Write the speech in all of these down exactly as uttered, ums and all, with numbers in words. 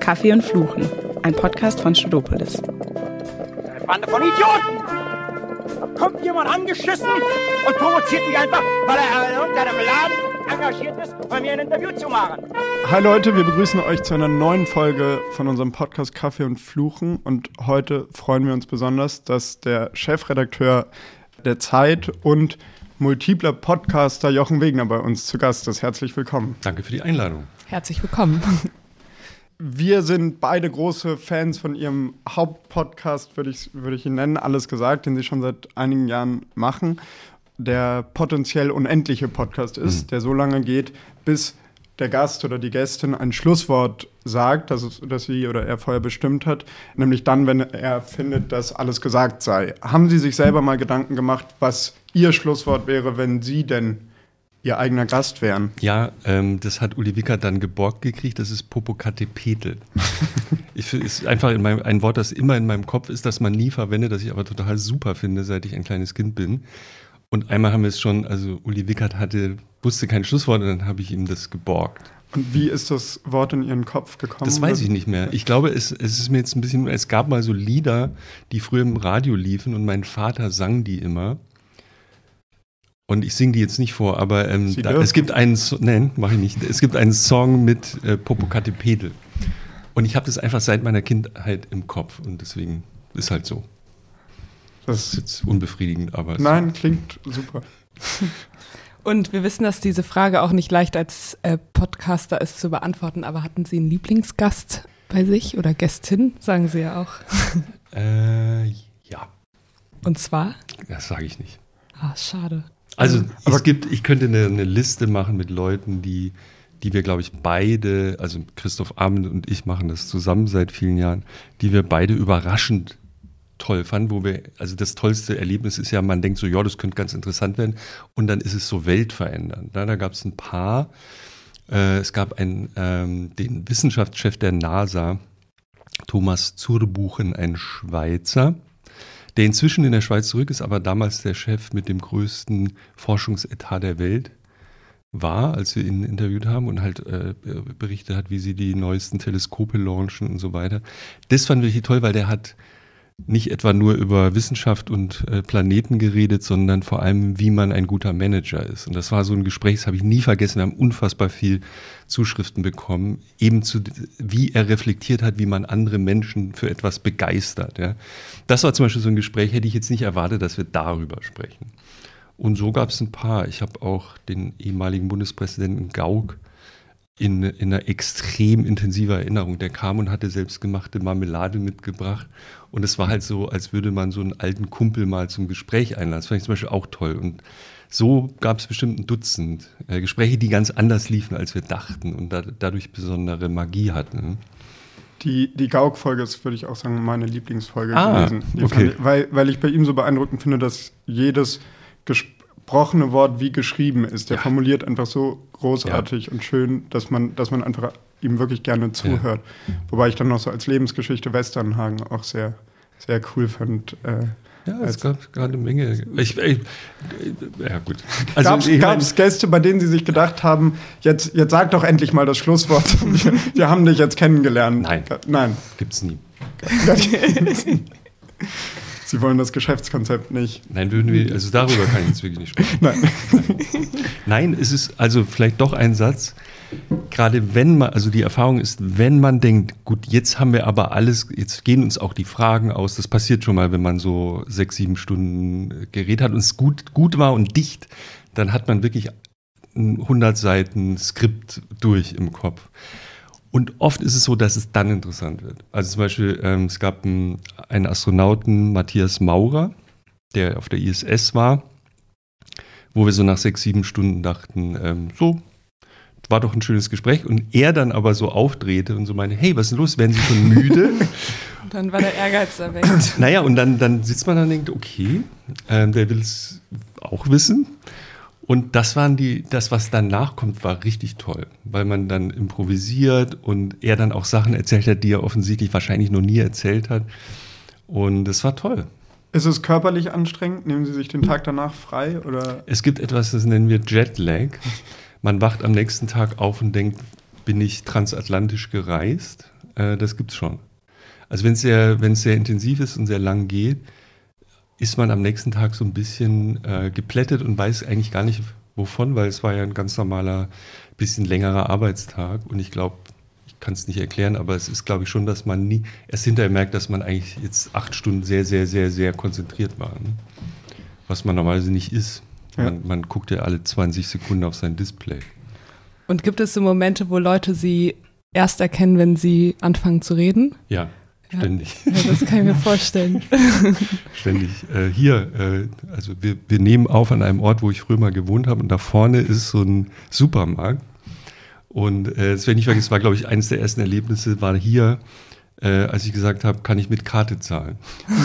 Kaffee und Fluchen, ein Podcast von Studopolis. Eine Bande von Idioten! Da kommt jemand angeschissen und provoziert mich einfach, weil er in irgendeinem Laden engagiert ist, bei mir ein Interview zu machen. Hi Leute, wir begrüßen euch zu einer neuen Folge von unserem Podcast Kaffee und Fluchen. Und heute freuen wir uns besonders, dass der Chefredakteur der Zeit und multipler Podcaster Jochen Wegner bei uns zu Gast ist. Herzlich willkommen. Danke für die Einladung. Herzlich willkommen. Wir sind beide große Fans von Ihrem Hauptpodcast, würde ich, würde ich ihn nennen, Alles gesagt, den Sie schon seit einigen Jahren machen, der potenziell unendliche Podcast ist, mhm. der so lange geht, bis der Gast oder die Gästin ein Schlusswort sagt, das, es, das sie oder er vorher bestimmt hat, nämlich dann, wenn er findet, dass alles gesagt sei. Haben Sie sich selber mal Gedanken gemacht, was Ihr Schlusswort wäre, wenn Sie denn Ihr eigener Gast wären? Ja, ähm, das hat Uli Wickert dann geborgt gekriegt, das ist Popocatépetl. Ich finde, es ist einfach in meinem, ein Wort, das immer in meinem Kopf ist, das man nie verwendet, das ich aber total super finde, seit ich ein kleines Kind bin. Und einmal haben wir es schon, also Uli Wickert hatte, wusste kein Schlusswort und dann habe ich ihm das geborgt. Und wie ist das Wort in Ihren Kopf gekommen? Das weiß ich nicht mehr. Ich glaube, es, es ist mir jetzt ein bisschen, es gab mal so Lieder, die früher im Radio liefen und mein Vater sang die immer. Und ich singe die jetzt nicht vor, aber ähm, da, es gibt einen, so- nein, mache ich nicht. Es gibt einen Song mit äh, Popocatépetl. Und ich habe das einfach seit meiner Kindheit im Kopf und deswegen ist halt so. Das ist jetzt unbefriedigend, aber... Nein, klingt super. Und wir wissen, dass diese Frage auch nicht leicht als äh, Podcaster ist zu beantworten, aber hatten Sie einen Lieblingsgast bei sich oder Gästin, sagen Sie ja auch. Äh, ja. Und zwar? Das sage ich nicht. Ah, schade. Also Aber es gibt, ich könnte eine, eine Liste machen mit Leuten, die, die wir, glaube ich, beide, also Christoph Amend und ich machen das zusammen seit vielen Jahren, die wir beide überraschend toll fanden, wo wir, also das tollste Erlebnis ist ja, man denkt so, ja, das könnte ganz interessant werden und dann ist es so weltverändernd. Da, da gab es ein paar, äh, es gab einen, ähm, den Wissenschaftschef der NASA, Thomas Zurbuchen, ein Schweizer, der inzwischen in der Schweiz zurück ist, aber damals der Chef mit dem größten Forschungsetat der Welt war, als wir ihn interviewt haben und halt äh, berichtet hat, wie sie die neuesten Teleskope launchen und so weiter. Das fand ich toll, weil der hat nicht etwa nur über Wissenschaft und äh, Planeten geredet, sondern vor allem, wie man ein guter Manager ist. Und das war so ein Gespräch, das habe ich nie vergessen. Wir haben unfassbar viel Zuschriften bekommen, eben zu, wie er reflektiert hat, wie man andere Menschen für etwas begeistert. Ja. Das war zum Beispiel so ein Gespräch, hätte ich jetzt nicht erwartet, dass wir darüber sprechen. Und so gab es ein paar. Ich habe auch den ehemaligen Bundespräsidenten Gauck in, in einer extrem intensiver Erinnerung. Der kam und hatte selbstgemachte Marmelade mitgebracht. Und es war halt so, als würde man so einen alten Kumpel mal zum Gespräch einladen. Das fand ich zum Beispiel auch toll. Und so gab es bestimmt ein Dutzend äh, Gespräche, die ganz anders liefen, als wir dachten und da, dadurch besondere Magie hatten. Die, die Gauck-Folge ist, würde ich auch sagen, meine Lieblingsfolge ah, gewesen. Die okay. ich, weil, weil ich bei ihm so beeindruckend finde, dass jedes gesprochene Wort wie geschrieben ist. Der ja. formuliert einfach so großartig ja. und schön, dass man, dass man einfach ihm wirklich gerne zuhört. Ja. Wobei ich dann noch so als Lebensgeschichte Westernhagen auch sehr, sehr cool fand. Äh, ja, es gab gerade eine Menge. Ich, ich, ja, gut. Also, gab es Gäste, bei denen Sie sich gedacht haben, jetzt, jetzt sag doch endlich mal das Schlusswort. Wir, wir haben dich jetzt kennengelernt. Nein. Nein. Gibt's nie. Sie wollen das Geschäftskonzept nicht. Nein, würden wir, also darüber kann ich jetzt wirklich nicht sprechen. Nein. Nein. Nein, es ist also vielleicht doch ein Satz, gerade wenn man, also die Erfahrung ist, wenn man denkt, gut, jetzt haben wir aber alles, jetzt gehen uns auch die Fragen aus, das passiert schon mal, wenn man so sechs, sieben Stunden geredet hat und es gut, gut war und dicht, dann hat man wirklich ein hundert Seiten Skript durch im Kopf. Und oft ist es so, dass es dann interessant wird. Also zum Beispiel, ähm, es gab einen, einen Astronauten, Matthias Maurer, der auf der I S S war, wo wir so nach sechs, sieben Stunden dachten, ähm, so, war doch ein schönes Gespräch. Und er dann aber so aufdrehte und so meinte, hey, was ist denn los, werden Sie schon müde? Und dann war der Ehrgeiz erweckt. Naja, und dann, dann sitzt man da und denkt, okay, ähm, der will es auch wissen. Und das waren die, das, was danach kommt, war richtig toll, weil man dann improvisiert und er dann auch Sachen erzählt hat, die er offensichtlich wahrscheinlich noch nie erzählt hat. Und das war toll. Ist es körperlich anstrengend? Nehmen Sie sich den Tag danach frei? Oder? Es gibt etwas, das nennen wir Jetlag. Man wacht am nächsten Tag auf und denkt, bin ich transatlantisch gereist? äh, das gibt's schon. Also wenn es sehr, wenn es sehr intensiv ist und sehr lang geht, ist man am nächsten Tag so ein bisschen äh, geplättet und weiß eigentlich gar nicht wovon, weil es war ja ein ganz normaler, bisschen längerer Arbeitstag und ich glaube, ich kann es nicht erklären, aber es ist, glaube ich, schon, dass man nie erst hinterher merkt, dass man eigentlich jetzt acht Stunden sehr, sehr, sehr, sehr konzentriert war. Ne? Was man normalerweise nicht ist. Ja. Man, man guckt ja alle zwanzig Sekunden auf sein Display. Und gibt es so Momente, wo Leute Sie erst erkennen, wenn Sie anfangen zu reden? Ja. Ständig. Ja, das kann ich mir vorstellen. Ständig. Äh, hier, äh, also wir, wir nehmen auf an einem Ort, wo ich früher mal gewohnt habe und da vorne ist so ein Supermarkt. Und äh, das werde ich nicht vergessen, war, glaube ich, eines der ersten Erlebnisse, war hier, äh, als ich gesagt habe, kann ich mit Karte zahlen.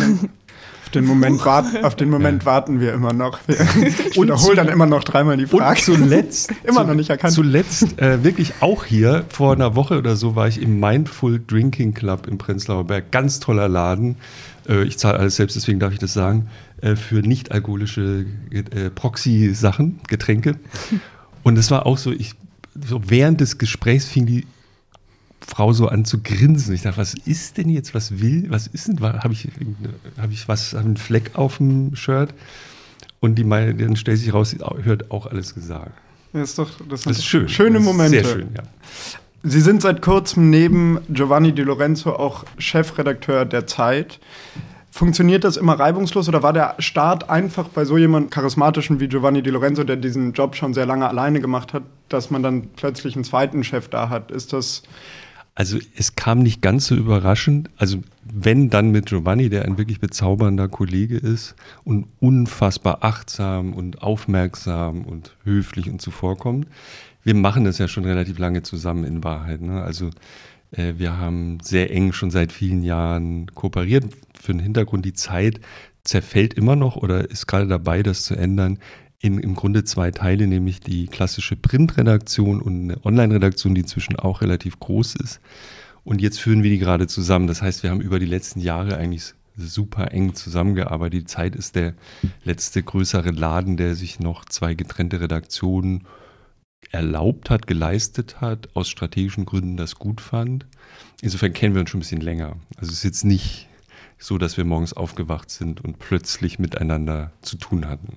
Auf den Moment, wart, auf den Moment ja. warten wir immer noch. Ich wiederhole dann immer noch dreimal die Frage. Und zuletzt, immer zu, noch nicht erkannt. Zuletzt, äh, wirklich auch hier, vor einer Woche oder so, war ich im Mindful Drinking Club im Prenzlauer Berg. Ganz toller Laden. Äh, ich zahle alles selbst, deswegen darf ich das sagen. Äh, für nicht-alkoholische äh, Proxy-Sachen, Getränke. Und es war auch so, ich, so während des Gesprächs fing die Frau so an zu grinsen. Ich dachte, was ist denn jetzt, was will, was ist denn, habe ich, hab ich was, hab einen Fleck auf dem Shirt? Und die meine, dann stellt sich raus, sie hört auch alles gesagt. Das ist doch, das, das ist schön. Schöne das ist Momente. Sehr schön, ja. Sie sind seit kurzem neben Giovanni Di Lorenzo auch Chefredakteur der Zeit. Funktioniert das immer reibungslos oder war der Start einfach bei so jemandem charismatischen wie Giovanni Di Lorenzo, der diesen Job schon sehr lange alleine gemacht hat, dass man dann plötzlich einen zweiten Chef da hat? Ist das... Also es kam nicht ganz so überraschend, also wenn dann mit Giovanni, der ein wirklich bezaubernder Kollege ist und unfassbar achtsam und aufmerksam und höflich und zuvorkommend. Wir machen das ja schon relativ lange zusammen in Wahrheit. Ne? Also äh, wir haben sehr eng schon seit vielen Jahren kooperiert. Für den Hintergrund, die Zeit zerfällt immer noch oder ist gerade dabei, das zu ändern. In im Grunde zwei Teile, nämlich die klassische Printredaktion und eine Online-Redaktion, die inzwischen auch relativ groß ist. Und jetzt führen wir die gerade zusammen. Das heißt, wir haben über die letzten Jahre eigentlich super eng zusammengearbeitet. Die Zeit ist der letzte größere Laden, der sich noch zwei getrennte Redaktionen erlaubt hat, geleistet hat, aus strategischen Gründen das gut fand. Insofern kennen wir uns schon ein bisschen länger. Also es ist jetzt nicht so, dass wir morgens aufgewacht sind und plötzlich miteinander zu tun hatten.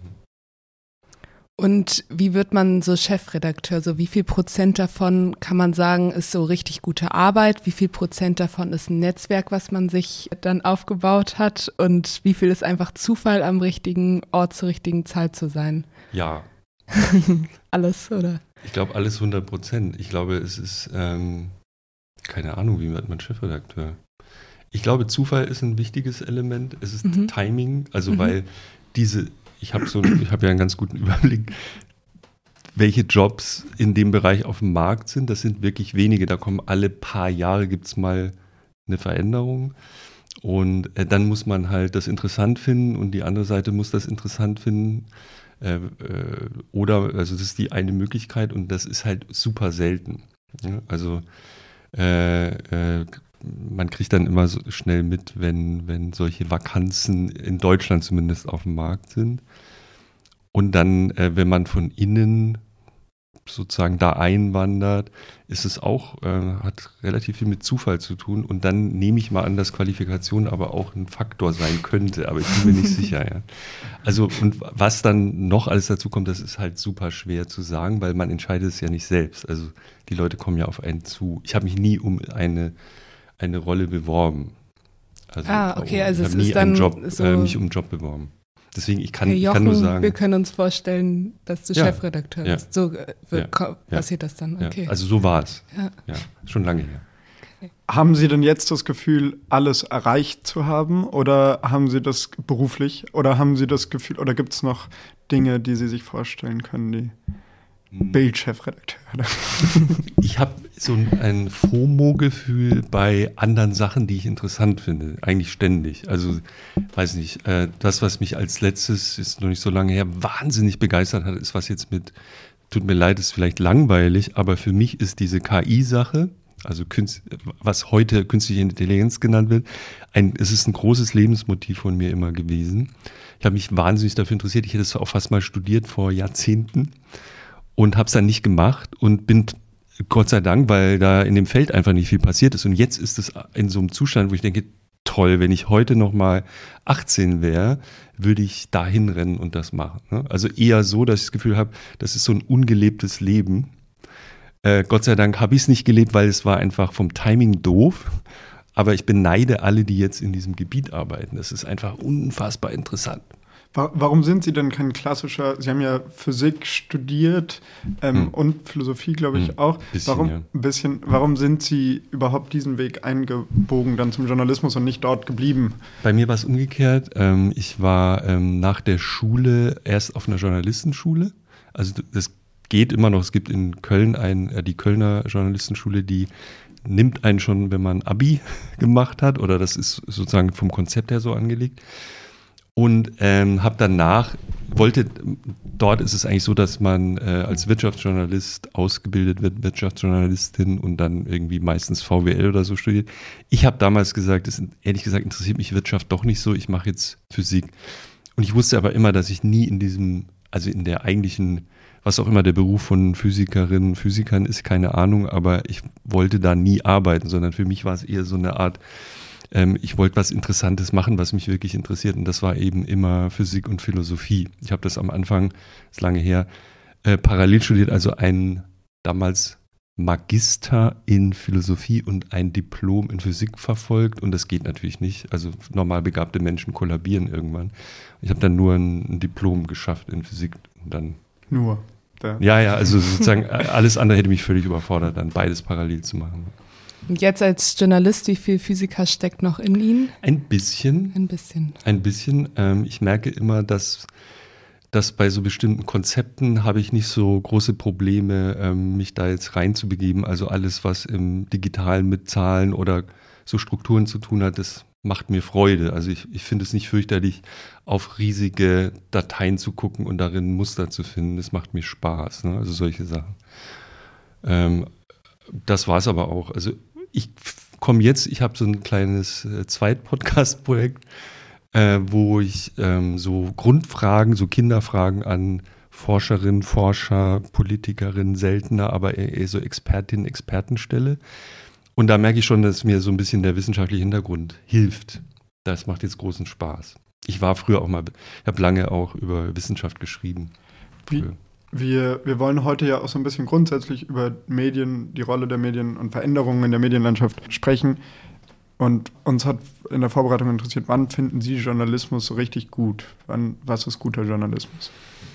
Und wie wird man so Chefredakteur? So wie viel Prozent davon kann man sagen, ist so richtig gute Arbeit? Wie viel Prozent davon ist ein Netzwerk, was man sich dann aufgebaut hat? Und wie viel ist einfach Zufall, am richtigen Ort zur richtigen Zeit zu sein? Ja. Alles, oder? Ich glaube, alles hundert Prozent. Ich glaube, es ist, ähm, keine Ahnung, wie wird man Chefredakteur? Ich glaube, Zufall ist ein wichtiges Element. Es ist mhm. Timing, also mhm. weil diese... Ich habe so, ich habe ja einen ganz guten Überblick, welche Jobs in dem Bereich auf dem Markt sind. Das sind wirklich wenige. Da kommen alle paar Jahre gibt es mal eine Veränderung. Und äh, dann muss man halt das interessant finden und die andere Seite muss das interessant finden. Äh, äh, oder, also das ist die eine Möglichkeit und das ist halt super selten. Ja? Also äh, äh, man kriegt dann immer so schnell mit, wenn, wenn solche Vakanzen in Deutschland zumindest auf dem Markt sind. Und dann, äh, wenn man von innen sozusagen da einwandert, ist es auch, äh, hat relativ viel mit Zufall zu tun. Und dann nehme ich mal an, dass Qualifikation aber auch ein Faktor sein könnte, aber ich bin mir nicht sicher. Ja. Also, und was dann noch alles dazu kommt, das ist halt super schwer zu sagen, weil man entscheidet es ja nicht selbst. Also die Leute kommen ja auf einen zu. Ich habe mich nie um eine eine Rolle beworben. Also, ah, okay, also ich es habe nie ist dann einen Job, so äh, mich um einen Job beworben. Deswegen, ich kann, hey, Jochen, ich kann nur sagen... wir können uns vorstellen, dass du ja, Chefredakteur ja, bist. So äh, wird, ja, passiert ja, das dann, okay. Ja, also so war es. Ja. Ja, schon lange her. Okay. Haben Sie denn jetzt das Gefühl, alles erreicht zu haben? Oder haben Sie das beruflich? Oder haben Sie das Gefühl, oder gibt es noch Dinge, die Sie sich vorstellen können, die Bild-Chefredakteur? Ich habe so ein FOMO-Gefühl bei anderen Sachen, die ich interessant finde, eigentlich ständig. Also, weiß nicht, äh, das, was mich als letztes, ist noch nicht so lange her, wahnsinnig begeistert hat, ist was jetzt mit, tut mir leid, ist vielleicht langweilig, aber für mich ist diese K I-Sache, also Künst, was heute künstliche Intelligenz genannt wird, ein, es ist ein großes Lebensmotiv von mir immer gewesen. Ich habe mich wahnsinnig dafür interessiert, ich hätte es auch fast mal studiert vor Jahrzehnten. Und habe es dann nicht gemacht und bin Gott sei Dank, weil da in dem Feld einfach nicht viel passiert ist. Und jetzt ist es in so einem Zustand, wo ich denke, toll, wenn ich heute noch mal achtzehn wäre, würde ich da hinrennen und das machen. Ne? Also eher so, dass ich das Gefühl habe, das ist so ein ungelebtes Leben. Äh, Gott sei Dank habe ich es nicht gelebt, weil es war einfach vom Timing doof. Aber ich beneide alle, die jetzt in diesem Gebiet arbeiten. Das ist einfach unfassbar interessant. Warum sind Sie denn kein klassischer, Sie haben ja Physik studiert ähm, hm. und Philosophie, glaube ich, hm. auch. Bisschen, warum, ja. ein bisschen, warum sind Sie überhaupt diesen Weg eingebogen, dann zum Journalismus und nicht dort geblieben? Bei mir war es umgekehrt. Ähm, ich war ähm, nach der Schule erst auf einer Journalistenschule. Also das geht immer noch. Es gibt in Köln ein, äh, die Kölner Journalistenschule, die nimmt einen schon, wenn man Abi gemacht hat, oder das ist sozusagen vom Konzept her so angelegt. Und ähm, habe danach, wollte, dort ist es eigentlich so, dass man äh, als Wirtschaftsjournalist ausgebildet wird, Wirtschaftsjournalistin und dann irgendwie meistens V W L oder so studiert. Ich habe damals gesagt, das, ehrlich gesagt interessiert mich Wirtschaft doch nicht so, ich mache jetzt Physik. Und ich wusste aber immer, dass ich nie in diesem, also in der eigentlichen, was auch immer der Beruf von Physikerinnen, Physikern ist, keine Ahnung, aber ich wollte da nie arbeiten, sondern für mich war es eher so eine Art, ich wollte was Interessantes machen, was mich wirklich interessiert, und das war eben immer Physik und Philosophie. Ich habe das am Anfang, das ist lange her, äh, parallel studiert, also ein damals Magister in Philosophie und ein Diplom in Physik verfolgt, und das geht natürlich nicht. Also normal begabte Menschen kollabieren irgendwann. Ich habe dann nur ein, ein Diplom geschafft in Physik und dann. Nur. Da. Ja, ja, also sozusagen alles andere hätte mich völlig überfordert, dann beides parallel zu machen. Und jetzt als Journalist, wie viel Physiker steckt noch in Ihnen? Ein bisschen. Ein bisschen. Ein bisschen. Ähm, ich merke immer, dass, dass bei so bestimmten Konzepten habe ich nicht so große Probleme, ähm, mich da jetzt reinzubegeben. Also alles, was im Digitalen mit Zahlen oder so Strukturen zu tun hat, das macht mir Freude. Also ich, ich finde es nicht fürchterlich, auf riesige Dateien zu gucken und darin Muster zu finden. Das macht mir Spaß, ne? Also solche Sachen. Ähm, das war es aber auch. Also ich komme jetzt, ich habe so ein kleines äh, Zweit-Podcast-Projekt, äh, wo ich ähm, so Grundfragen, so Kinderfragen an Forscherinnen, Forscher, Politikerinnen, seltener, aber eher, eher so Expertinnen, Experten stelle. Und da merke ich schon, dass mir so ein bisschen der wissenschaftliche Hintergrund hilft. Das macht jetzt großen Spaß. Ich war früher auch mal, ich habe lange auch über Wissenschaft geschrieben. Wie? Wir, wir wollen heute ja auch so ein bisschen grundsätzlich über Medien, die Rolle der Medien und Veränderungen in der Medienlandschaft sprechen. Und uns hat in der Vorbereitung interessiert, wann finden Sie Journalismus so richtig gut? Wann, was ist guter Journalismus?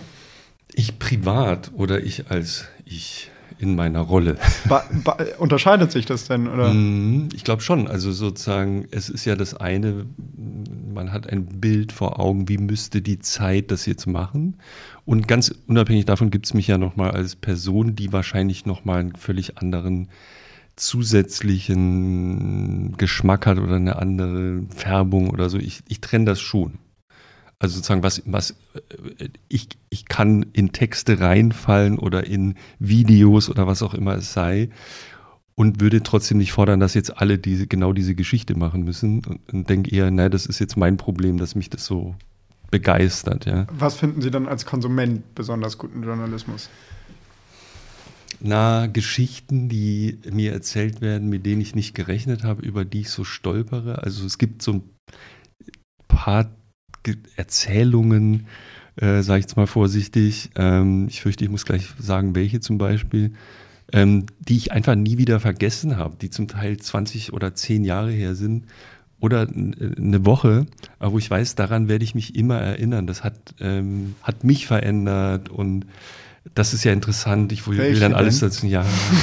Ich privat oder ich als ich in meiner Rolle? Ba, ba, unterscheidet sich das denn, oder? Ich glaube schon. Also sozusagen, es ist ja das eine, man hat ein Bild vor Augen, wie müsste die Zeit das jetzt machen? Und ganz unabhängig davon gibt es mich ja nochmal als Person, die wahrscheinlich nochmal einen völlig anderen zusätzlichen Geschmack hat oder eine andere Färbung oder so. Ich, ich trenne das schon. Also sozusagen, was, was ich, ich kann in Texte reinfallen oder in Videos oder was auch immer es sei und würde trotzdem nicht fordern, dass jetzt alle diese, genau diese Geschichte machen müssen, und, und denke eher, naja, das ist jetzt mein Problem, dass mich das so begeistert. Ja. Was finden Sie dann als Konsument besonders guten Journalismus? Na, Geschichten, die mir erzählt werden, mit denen ich nicht gerechnet habe, über die ich so stolpere. Also es gibt so ein paar Erzählungen, äh, sage ich jetzt mal vorsichtig, ähm, ich fürchte, ich muss gleich sagen, welche zum Beispiel, ähm, die ich einfach nie wieder vergessen habe, die zum Teil zwanzig oder zehn Jahre her sind oder eine Woche, aber wo ich weiß, daran werde ich mich immer erinnern. Das hat, ähm, hat mich verändert, und das ist ja interessant. Ich will, will dann alles dazu, ja.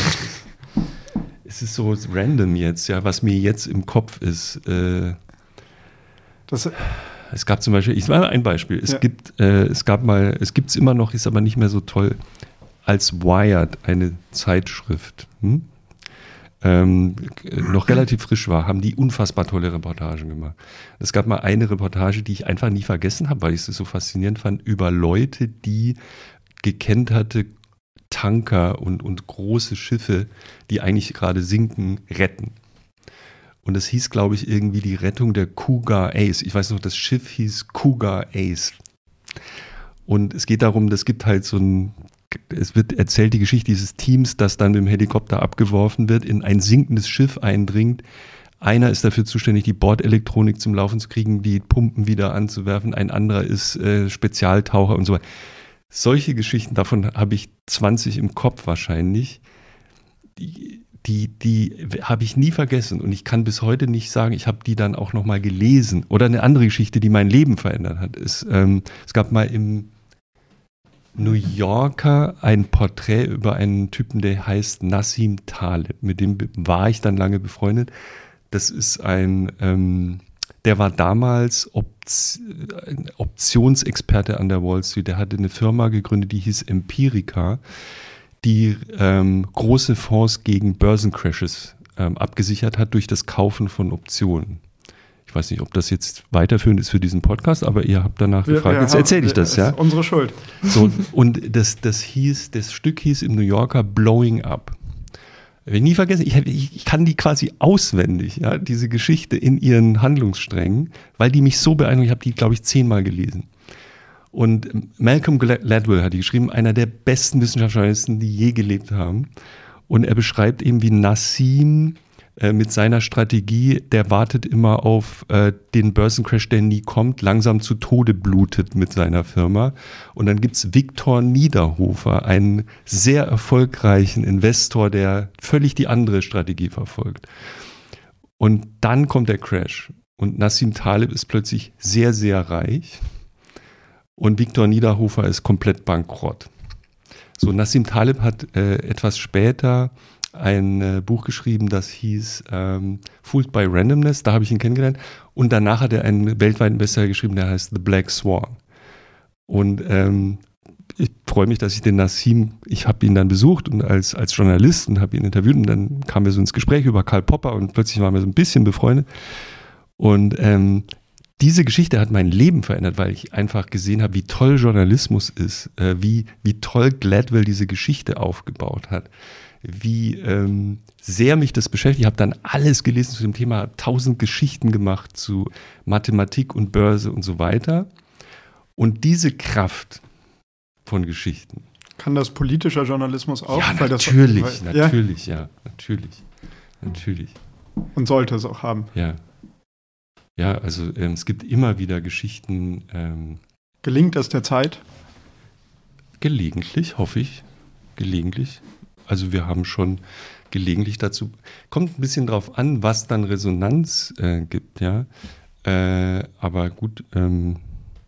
Es ist so random jetzt, ja, was mir jetzt im Kopf ist. Äh, das Es gab zum Beispiel, ich mache ein Beispiel, es ja. gibt, äh, es gab mal, es gibt es immer noch, ist aber nicht mehr so toll, als Wired, eine Zeitschrift, hm? ähm, noch relativ frisch war, haben die unfassbar tolle Reportagen gemacht. Es gab mal eine Reportage, die ich einfach nie vergessen habe, weil ich es so faszinierend fand, über Leute, die gekenterte Tanker und, und große Schiffe, die eigentlich gerade sinken, retten. Und es hieß, glaube ich, irgendwie die Rettung der Cougar Ace. Ich weiß noch, das Schiff hieß Cougar Ace. Und es geht darum, es gibt halt so ein es wird erzählt, die Geschichte dieses Teams, das dann mit dem Helikopter abgeworfen wird, in ein sinkendes Schiff eindringt. Einer ist dafür zuständig, die Bordelektronik zum Laufen zu kriegen, die Pumpen wieder anzuwerfen. Ein anderer ist äh, Spezialtaucher und so weiter. Solche Geschichten, davon habe ich zwanzig im Kopf wahrscheinlich. Die, die, die habe ich nie vergessen. Und ich kann bis heute nicht sagen, ich habe die dann auch nochmal gelesen. Oder eine andere Geschichte, die mein Leben verändert hat, ist, ähm, es gab mal im New Yorker ein Porträt über einen Typen, der heißt Nassim Taleb. Mit dem war ich dann lange befreundet. Das ist ein, ähm, der war damals Opt- Optionsexperte an der Wall Street. Der hatte eine Firma gegründet, die hieß Empirica, die ähm, große Fonds gegen Börsencrashes ähm, abgesichert hat durch das Kaufen von Optionen. Ich weiß nicht, ob das jetzt weiterführend ist für diesen Podcast, aber ihr habt danach Wir, gefragt. wir Jetzt haben, erzähle ich das, ja. Das ist unsere Schuld. So, und das, das hieß, das Stück hieß im New Yorker Blowing Up. Ich nie vergessen, ich, ich kann die quasi auswendig, ja, diese Geschichte in ihren Handlungssträngen, weil die mich so beeindruckt, ich habe die, glaube ich, zehnmal gelesen. Und Malcolm Gladwell hat die geschrieben, einer der besten Wissenschaftsjournalisten, die je gelebt haben. Und er beschreibt eben, wie Nassim äh, mit seiner Strategie, der wartet immer auf äh, den Börsencrash, der nie kommt, langsam zu Tode blutet mit seiner Firma. Und dann gibt's Viktor Niederhofer, einen sehr erfolgreichen Investor, der völlig die andere Strategie verfolgt. Und dann kommt der Crash. Und Nassim Taleb ist plötzlich sehr, sehr reich. Und Viktor Niederhofer ist komplett bankrott. So, Nassim Taleb hat äh, etwas später ein äh, Buch geschrieben, das hieß ähm, Fooled by Randomness, da habe ich ihn kennengelernt. Und danach hat er einen weltweiten Bestseller geschrieben, der heißt The Black Swan. Und ähm, ich freue mich, dass ich den Nassim, ich habe ihn dann besucht und als, als Journalist und habe ihn interviewt und dann kamen wir so ins Gespräch über Karl Popper und plötzlich waren wir so ein bisschen befreundet. Und ähm, diese Geschichte hat mein Leben verändert, weil ich einfach gesehen habe, wie toll Journalismus ist, äh, wie, wie toll Gladwell diese Geschichte aufgebaut hat, wie ähm, sehr mich das beschäftigt. Ich habe dann alles gelesen zu dem Thema, habe tausend Geschichten gemacht zu Mathematik und Börse und so weiter. Und diese Kraft von Geschichten. Kann das politischer Journalismus auch? Ja, weil natürlich, das, weil, natürlich, ja, ja, natürlich, natürlich. Und sollte es auch haben. Ja. Ja, also ähm, es gibt immer wieder Geschichten. Ähm, Gelingt das der Zeit? Gelegentlich, hoffe ich. Gelegentlich. Also wir haben schon gelegentlich dazu, kommt ein bisschen drauf an, was dann Resonanz äh, gibt, ja. Äh, aber gut, ähm,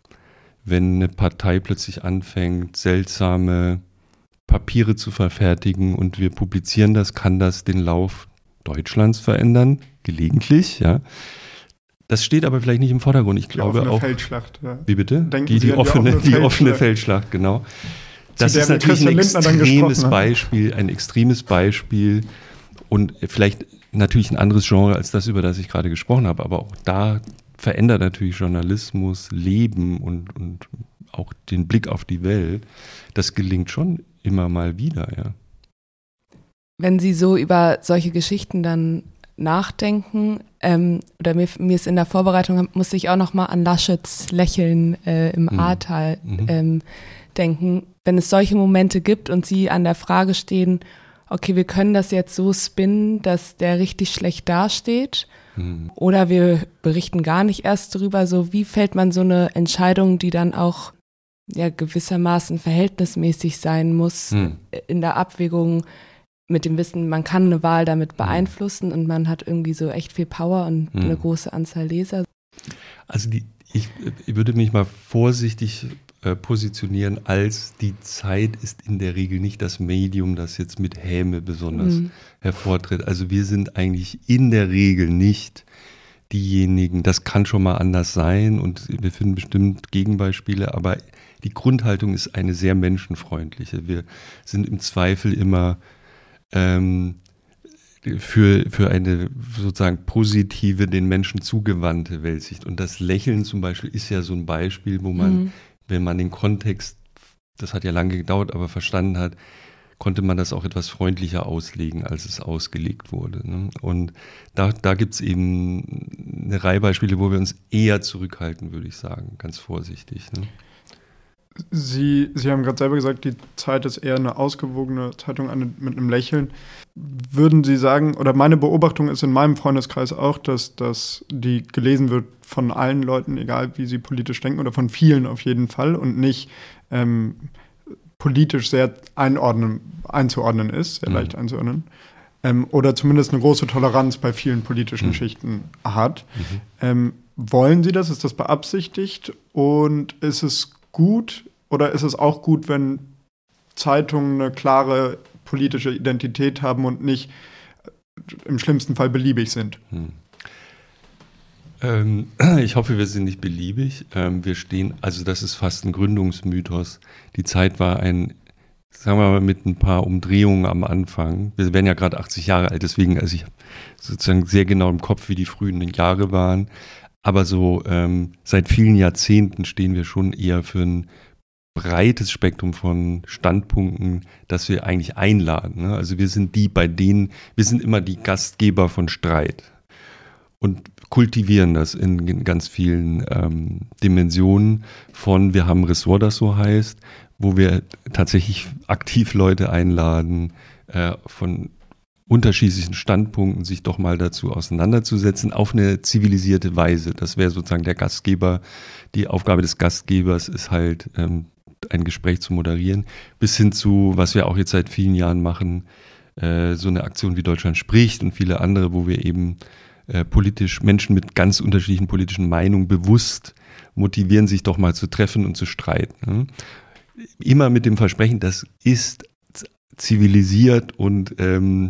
wenn eine Partei plötzlich anfängt, seltsame Papiere zu verfertigen und wir publizieren das, kann das den Lauf Deutschlands verändern, gelegentlich, ja. Das steht aber vielleicht nicht im Vordergrund. Ich glaube die offene auch. Feldschlacht, ja. Wie bitte? Denken die, Sie die, an offene, die offene die offene Feldschlacht. Feldschlacht, genau. Das Zu ist der natürlich ein Christian Lindner dann extremes gesprochen hat. Beispiel, ein extremes Beispiel und vielleicht natürlich ein anderes Genre als das, über das ich gerade gesprochen habe. Aber auch da verändert natürlich Journalismus, Leben und, und auch den Blick auf die Welt. Das gelingt schon immer mal wieder, ja. Wenn Sie so über solche Geschichten dann nachdenken, ähm, oder mir, mir ist in der Vorbereitung, musste ich auch noch mal an Laschets Lächeln äh, im Mhm. Ahrtal Mhm. ähm, denken. Wenn es solche Momente gibt und Sie an der Frage stehen, okay, wir können das jetzt so spinnen, dass der richtig schlecht dasteht, Mhm. oder wir berichten gar nicht erst darüber, so wie fällt man so eine Entscheidung, die dann auch ja gewissermaßen verhältnismäßig sein muss, Mhm. in der Abwägung mit dem Wissen, man kann eine Wahl damit beeinflussen und man hat irgendwie so echt viel Power und Mhm. eine große Anzahl Leser. Also die, ich, ich würde mich mal vorsichtig äh, positionieren, als die Zeit ist in der Regel nicht das Medium, das jetzt mit Häme besonders Mhm. hervortritt. Also wir sind eigentlich in der Regel nicht diejenigen, das kann schon mal anders sein und wir finden bestimmt Gegenbeispiele, aber die Grundhaltung ist eine sehr menschenfreundliche. Wir sind im Zweifel immer ähm, für, für eine sozusagen positive, den Menschen zugewandte Weltsicht. Und das Lächeln zum Beispiel ist ja so ein Beispiel, wo man, Mhm. wenn man den Kontext, das hat ja lange gedauert, aber verstanden hat, konnte man das auch etwas freundlicher auslegen, als es ausgelegt wurde. Ne? Und da, da gibt es eben eine Reihe Beispiele, wo wir uns eher zurückhalten, würde ich sagen, ganz vorsichtig. Ne? Sie, Sie haben gerade selber gesagt, die Zeit ist eher eine ausgewogene Zeitung eine, mit einem Lächeln. Würden Sie sagen, oder meine Beobachtung ist in meinem Freundeskreis auch, dass, dass die gelesen wird von allen Leuten, egal wie sie politisch denken, oder von vielen auf jeden Fall und nicht ähm, politisch sehr einordnen, einzuordnen ist, sehr mhm. leicht einzuordnen. Ähm, oder zumindest eine große Toleranz bei vielen politischen mhm. Schichten hat. Mhm. Ähm, wollen Sie das? Ist das beabsichtigt? Und ist es gut oder ist es auch gut, wenn Zeitungen eine klare politische Identität haben und nicht im schlimmsten Fall beliebig sind? Hm. Ähm, ich hoffe, wir sind nicht beliebig. Ähm, wir stehen, also das ist fast ein Gründungsmythos. Die Zeit war ein, sagen wir mal, mit ein paar Umdrehungen am Anfang. Wir werden ja gerade achtzig Jahre alt, deswegen, also ich habe sozusagen sehr genau im Kopf, wie die frühen Jahre waren. Aber so ähm, seit vielen Jahrzehnten stehen wir schon eher für ein breites Spektrum von Standpunkten, das wir eigentlich einladen. Ne? Also wir sind die, bei denen, wir sind immer die Gastgeber von Streit und kultivieren das in, in ganz vielen ähm, Dimensionen von, wir haben ein Ressort, das so heißt, wo wir tatsächlich aktiv Leute einladen, äh, von unterschiedlichen Standpunkten sich doch mal dazu auseinanderzusetzen, auf eine zivilisierte Weise. Das wäre sozusagen der Gastgeber. Die Aufgabe des Gastgebers ist halt, ähm, ein Gespräch zu moderieren, bis hin zu, was wir auch jetzt seit vielen Jahren machen, äh, so eine Aktion wie Deutschland spricht und viele andere, wo wir eben äh, politisch Menschen mit ganz unterschiedlichen politischen Meinungen bewusst motivieren, sich doch mal zu treffen und zu streiten. Ne? Immer mit dem Versprechen, das ist zivilisiert und ähm,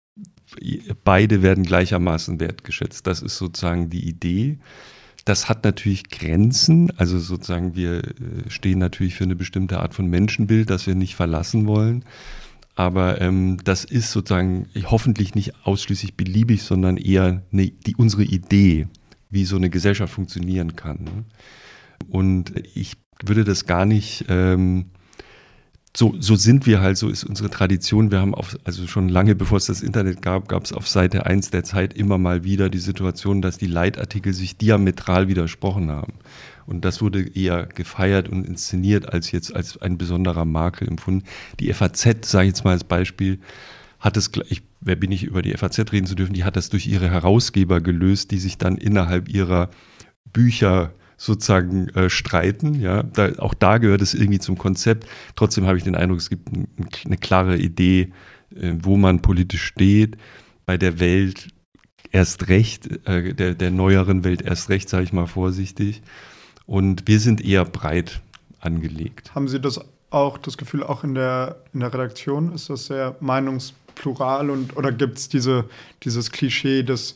beide werden gleichermaßen wertgeschätzt. Das ist sozusagen die Idee. Das hat natürlich Grenzen. Also sozusagen wir stehen natürlich für eine bestimmte Art von Menschenbild, das wir nicht verlassen wollen. Aber ähm, das ist sozusagen hoffentlich nicht ausschließlich beliebig, sondern eher eine, die, unsere Idee, wie so eine Gesellschaft funktionieren kann. Und ich würde das gar nicht... Ähm, So, so sind wir halt, so ist unsere Tradition. Wir haben auf, also schon lange bevor es das Internet gab, gab es auf Seite eins der Zeit immer mal wieder die Situation, dass die Leitartikel sich diametral widersprochen haben. Und das wurde eher gefeiert und inszeniert als jetzt als ein besonderer Makel empfunden. Die F A Z, sage ich jetzt mal als Beispiel, hat es, ich, wer bin ich, über die F A Z reden zu dürfen, die hat das durch ihre Herausgeber gelöst, die sich dann innerhalb ihrer Bücher sozusagen äh, streiten, ja, da, auch da gehört es irgendwie zum Konzept. Trotzdem habe ich den Eindruck, es gibt ein, eine klare Idee, äh, wo man politisch steht. Bei der Welt erst recht, äh, der, der neueren Welt erst recht, sage ich mal vorsichtig. Und wir sind eher breit angelegt. Haben Sie das auch, das Gefühl, auch in der, in der Redaktion? Ist das sehr meinungsplural und oder gibt es diese, dieses Klischee des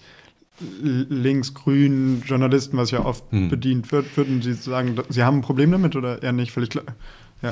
linksgrünen Journalisten, was ja oft hm. bedient wird? Würden Sie sagen, Sie haben ein Problem damit oder eher nicht? Völlig klar. Ja.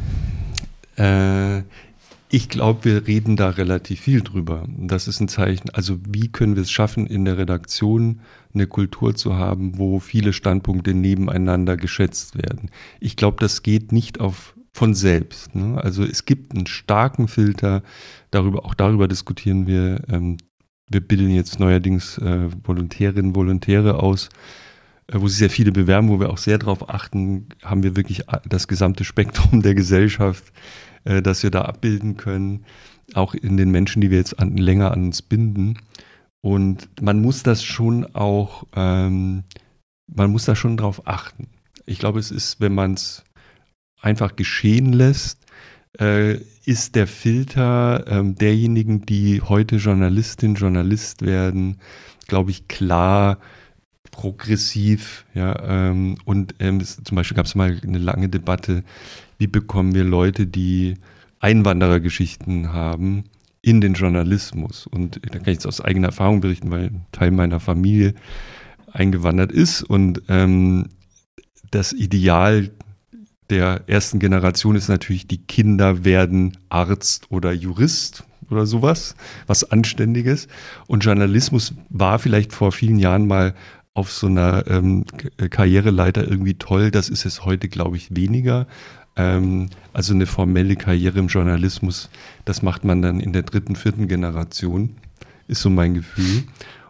Äh, ich glaube, wir reden da relativ viel drüber. Das ist ein Zeichen. Also wie können wir es schaffen, in der Redaktion eine Kultur zu haben, wo viele Standpunkte nebeneinander geschätzt werden? Ich glaube, das geht nicht auf von selbst. Ne? Also es gibt einen starken Filter. Darüber, auch darüber diskutieren wir. Ähm, Wir bilden jetzt neuerdings äh, Volontärinnen und Volontäre aus, äh, wo sich sehr viele bewerben, wo wir auch sehr darauf achten, haben wir wirklich das gesamte Spektrum der Gesellschaft, äh, das wir da abbilden können, auch in den Menschen, die wir jetzt an, länger an uns binden. Und man muss das schon auch, ähm, man muss da schon drauf achten. Ich glaube, es ist, wenn man es einfach geschehen lässt, Äh, ist der Filter ähm, derjenigen, die heute Journalistin, Journalist werden, glaube ich, klar progressiv. Ja, ähm, und ähm, es, zum Beispiel gab es mal eine lange Debatte, wie bekommen wir Leute, die Einwanderergeschichten haben, in den Journalismus. Und da kann ich jetzt aus eigener Erfahrung berichten, weil ein Teil meiner Familie eingewandert ist. Und ähm, das Ideal der ersten Generation ist natürlich, die Kinder werden Arzt oder Jurist oder sowas, was Anständiges. Und Journalismus war vielleicht vor vielen Jahren mal auf so einer ähm, Karriereleiter irgendwie toll. Das ist es heute, glaube ich, weniger. Ähm, also eine formelle Karriere im Journalismus, das macht man dann in der dritten, vierten Generation, ist so mein Gefühl.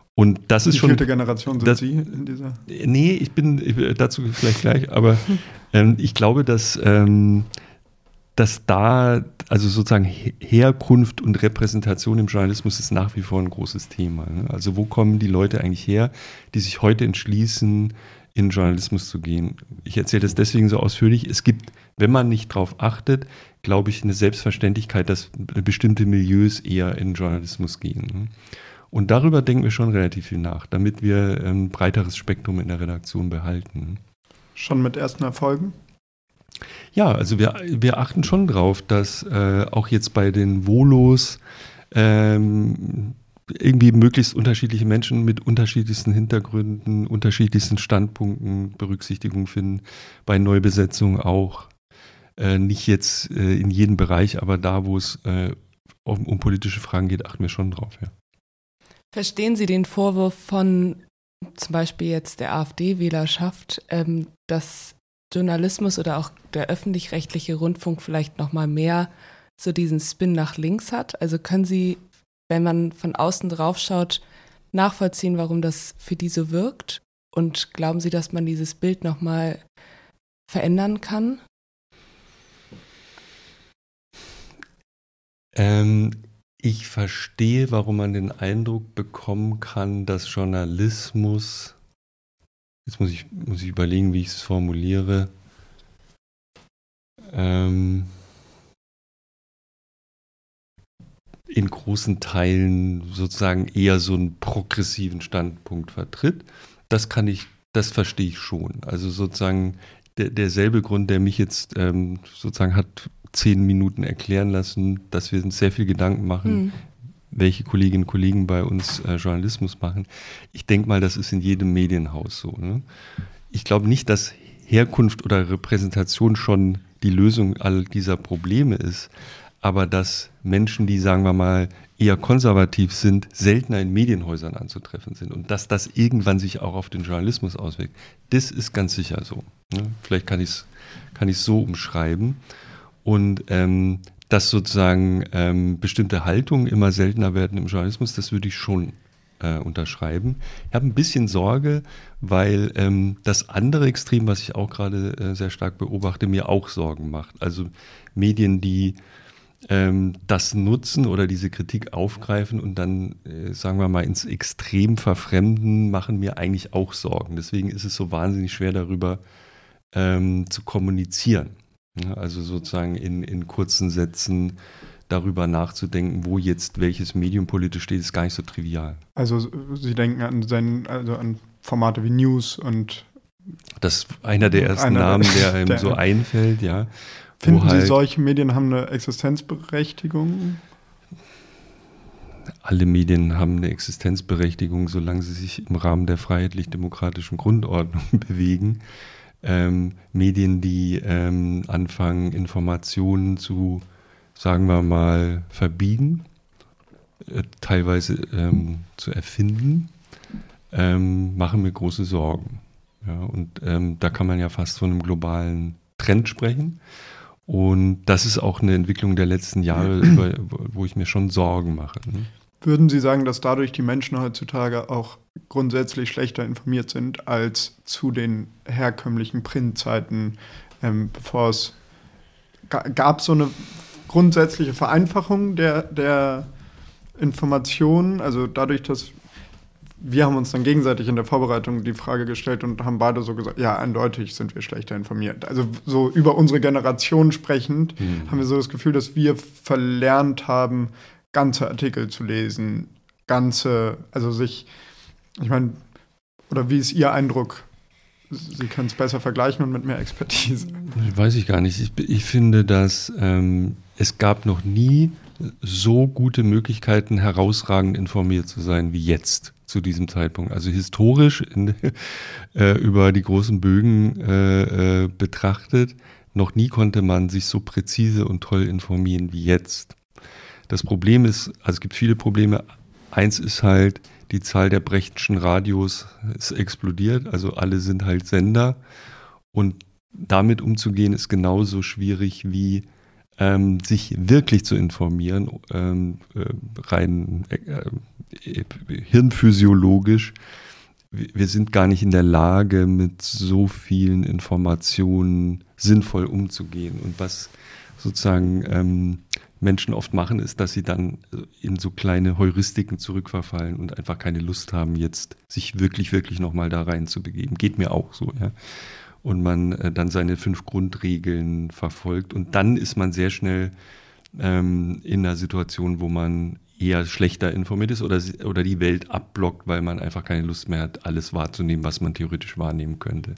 Und das ist Wie schon. Wie viele Generation sind das, Sie in dieser? Nee, ich bin ich, dazu vielleicht gleich, aber ähm, ich glaube, dass, ähm, dass da, also sozusagen Herkunft und Repräsentation im Journalismus ist nach wie vor ein großes Thema. Ne? Also wo kommen die Leute eigentlich her, die sich heute entschließen, in Journalismus zu gehen? Ich erzähle das deswegen so ausführlich. Es gibt, wenn man nicht drauf achtet, glaube ich, eine Selbstverständlichkeit, dass bestimmte Milieus eher in Journalismus gehen. Ne? Und darüber denken wir schon relativ viel nach, damit wir ein breiteres Spektrum in der Redaktion behalten. Schon mit ersten Erfolgen? Ja, also wir, wir achten schon drauf, dass äh, auch jetzt bei den Volos ähm, irgendwie möglichst unterschiedliche Menschen mit unterschiedlichsten Hintergründen, unterschiedlichsten Standpunkten Berücksichtigung finden. Bei Neubesetzungen auch. Äh, nicht jetzt äh, in jedem Bereich, aber da, wo es äh, um, um politische Fragen geht, achten wir schon drauf, ja. Verstehen Sie den Vorwurf von zum Beispiel jetzt der AfD-Wählerschaft, ähm, dass Journalismus oder auch der öffentlich-rechtliche Rundfunk vielleicht nochmal mehr so diesen Spin nach links hat? Also können Sie, wenn man von außen drauf schaut, nachvollziehen, warum das für die so wirkt? Und glauben Sie, dass man dieses Bild nochmal verändern kann? Ähm, ich verstehe, warum man den Eindruck bekommen kann, dass Journalismus, jetzt muss ich, muss ich überlegen, wie ich es formuliere, ähm, in großen Teilen sozusagen eher so einen progressiven Standpunkt vertritt. Das kann ich, das verstehe ich schon. Also sozusagen der, derselbe Grund, der mich jetzt ähm, sozusagen hat zehn Minuten erklären lassen, dass wir uns sehr viel Gedanken machen, mhm. welche Kolleginnen und Kollegen bei uns äh, Journalismus machen. Ich denke mal, das ist in jedem Medienhaus so. Ne? Ich glaube nicht, dass Herkunft oder Repräsentation schon die Lösung all dieser Probleme ist, aber dass Menschen, die, sagen wir mal, eher konservativ sind, seltener in Medienhäusern anzutreffen sind und dass das irgendwann sich auch auf den Journalismus auswirkt, das ist ganz sicher so. Ne? Vielleicht kann ich es kann ich es so umschreiben. Und ähm, dass sozusagen ähm, bestimmte Haltungen immer seltener werden im Journalismus, das würde ich schon äh, unterschreiben. Ich habe ein bisschen Sorge, weil ähm, das andere Extrem, was ich auch gerade äh, sehr stark beobachte, mir auch Sorgen macht. Also Medien, die ähm, das nutzen oder diese Kritik aufgreifen und dann, äh, sagen wir mal, ins Extrem verfremden, machen mir eigentlich auch Sorgen. Deswegen ist es so wahnsinnig schwer, darüber ähm, zu kommunizieren. Also sozusagen in, in kurzen Sätzen darüber nachzudenken, wo jetzt welches Medium politisch steht, ist gar nicht so trivial. Also Sie denken an, seinen, also an Formate wie News und... Das ist einer der ersten einer Namen, der einem der, so einfällt, ja. Finden halt, Sie, solche Medien haben eine Existenzberechtigung? Alle Medien haben eine Existenzberechtigung, solange sie sich im Rahmen der freiheitlich-demokratischen Grundordnung bewegen. Ähm, Medien, die ähm, anfangen, Informationen zu, sagen wir mal, verbiegen, äh, teilweise ähm, zu erfinden, ähm, machen mir große Sorgen. Ja, und ähm, da kann man ja fast von einem globalen Trend sprechen. Und das ist auch eine Entwicklung der letzten Jahre, über, wo ich mir schon Sorgen mache. Ne? Würden Sie sagen, dass dadurch die Menschen heutzutage auch grundsätzlich schlechter informiert sind als zu den herkömmlichen Printzeiten, ähm, bevor es ga, gab so eine grundsätzliche Vereinfachung der, der Informationen, also dadurch, dass wir haben uns dann gegenseitig in der Vorbereitung die Frage gestellt und haben beide so gesagt, ja, eindeutig sind wir schlechter informiert. Also so über unsere Generation sprechend mhm. haben wir so das Gefühl, dass wir verlernt haben, ganze Artikel zu lesen, ganze, also sich, ich meine, oder wie ist Ihr Eindruck? Sie können es besser vergleichen und mit mehr Expertise. Weiß ich gar nicht. Ich, ich finde, dass ähm, es gab noch nie so gute Möglichkeiten, herausragend informiert zu sein wie jetzt zu diesem Zeitpunkt. Also historisch in, äh, über die großen Bögen äh, äh, betrachtet, noch nie konnte man sich so präzise und toll informieren wie jetzt. Das Problem ist, also es gibt viele Probleme. Eins ist halt, die Zahl der Brechtschen Radios ist explodiert. Also alle sind halt Sender. Und damit umzugehen ist genauso schwierig wie ähm, sich wirklich zu informieren, ähm, äh, rein äh, hirnphysiologisch. Wir sind gar nicht in der Lage, mit so vielen Informationen sinnvoll umzugehen. Und was sozusagen ähm, Menschen oft machen, ist, dass sie dann in so kleine Heuristiken zurückverfallen und einfach keine Lust haben, jetzt sich wirklich, wirklich nochmal da rein zu begeben. Geht mir auch so, ja. Und man äh, dann seine fünf Grundregeln verfolgt. Und dann ist man sehr schnell ähm, in einer Situation, wo man eher schlechter informiert ist oder, oder die Welt abblockt, weil man einfach keine Lust mehr hat, alles wahrzunehmen, was man theoretisch wahrnehmen könnte.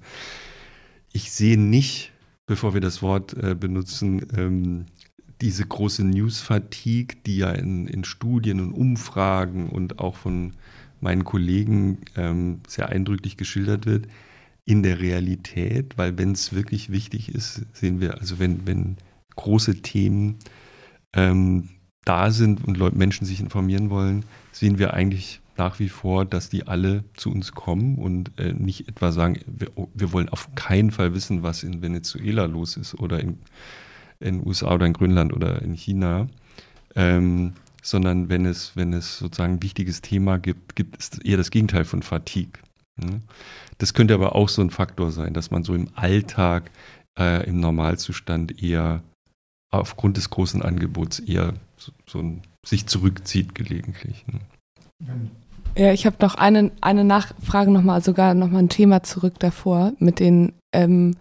Ich sehe nicht, bevor wir das Wort äh, benutzen, ähm, diese große News-Fatigue, die ja in, in Studien und Umfragen und auch von meinen Kollegen ähm, sehr eindrücklich geschildert wird, in der Realität, weil wenn es wirklich wichtig ist, sehen wir, also wenn, wenn große Themen ähm, da sind und Leute, Menschen sich informieren wollen, sehen wir eigentlich nach wie vor, dass die alle zu uns kommen und äh, nicht etwa sagen, wir, wir wollen auf keinen Fall wissen, was in Venezuela los ist oder in in den U S A oder in Grönland oder in China, ähm, sondern wenn es, wenn es sozusagen ein wichtiges Thema gibt, gibt es eher das Gegenteil von Fatigue. Ne? Das könnte aber auch so ein Faktor sein, dass man so im Alltag, äh, im Normalzustand eher aufgrund des großen Angebots eher so, so ein, sich zurückzieht gelegentlich. Ne? Ja, ich habe noch eine, eine Nachfrage nochmal, sogar nochmal ein Thema zurück davor mit den ähm,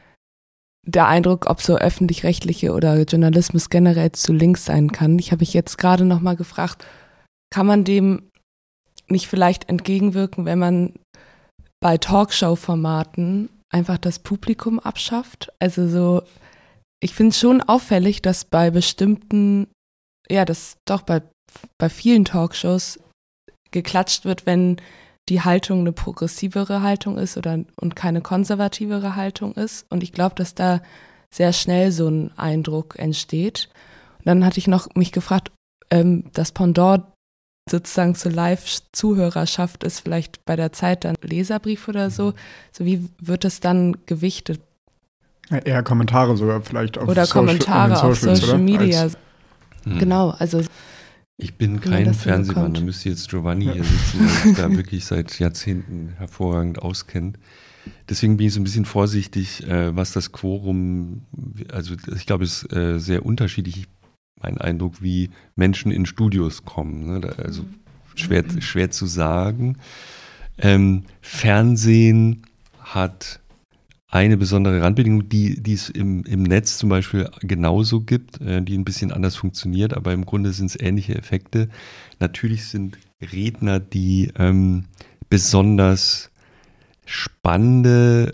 der Eindruck, ob so öffentlich-rechtliche oder Journalismus generell zu links sein kann. Ich habe mich jetzt gerade nochmal gefragt, kann man dem nicht vielleicht entgegenwirken, wenn man bei Talkshow-Formaten einfach das Publikum abschafft? Also so, ich finde es schon auffällig, dass bei bestimmten, ja, dass doch bei, bei vielen Talkshows geklatscht wird, wenn die Haltung eine progressivere Haltung ist oder und keine konservativere Haltung ist. Und ich glaube, dass da sehr schnell so ein Eindruck entsteht. Und dann hatte ich noch mich gefragt, ähm, das Pendant sozusagen zur Live-Zuhörerschaft ist vielleicht bei der Zeit dann Leserbrief oder so. So wie wird das dann gewichtet? Ja, eher Kommentare sogar vielleicht auf oder Social, Kommentare auf Socials, Social oder? Media. Als, hm. Genau, also ich bin kein Fernsehmann, da müsste jetzt Giovanni ja. hier sitzen, der sich da wirklich seit Jahrzehnten hervorragend auskennt. Deswegen bin ich so ein bisschen vorsichtig, äh, was das Quorum, also ich glaube, es ist äh, sehr unterschiedlich, mein Eindruck, wie Menschen in Studios kommen. Ne? Da, also schwer, schwer zu sagen. Ähm, Fernsehen hat eine besondere Randbedingung, die, die es im, im Netz zum Beispiel genauso gibt, äh, die ein bisschen anders funktioniert, aber im Grunde sind es ähnliche Effekte. Natürlich sind Redner, die ähm, besonders spannende,